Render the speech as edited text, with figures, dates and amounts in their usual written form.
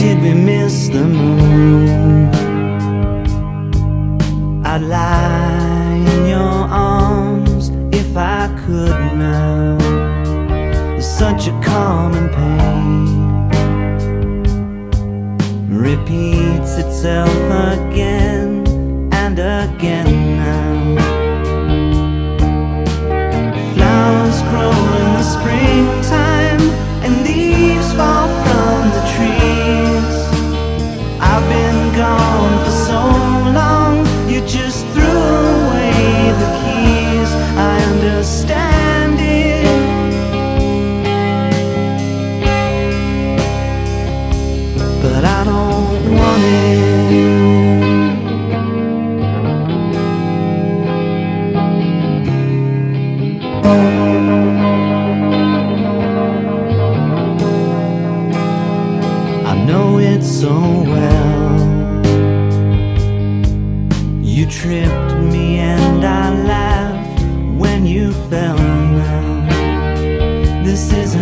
Did we miss the moon? I'd lie in your arms if I could now. There's such a common pain repeats itself again and again now. Flowers grow in the springtime and leaves fall from the trees. I've been gone for so long, you just threw away the keys. I understand it, but I don't want it. I know it so well. You tripped me and I laughed when you fell now. This isn't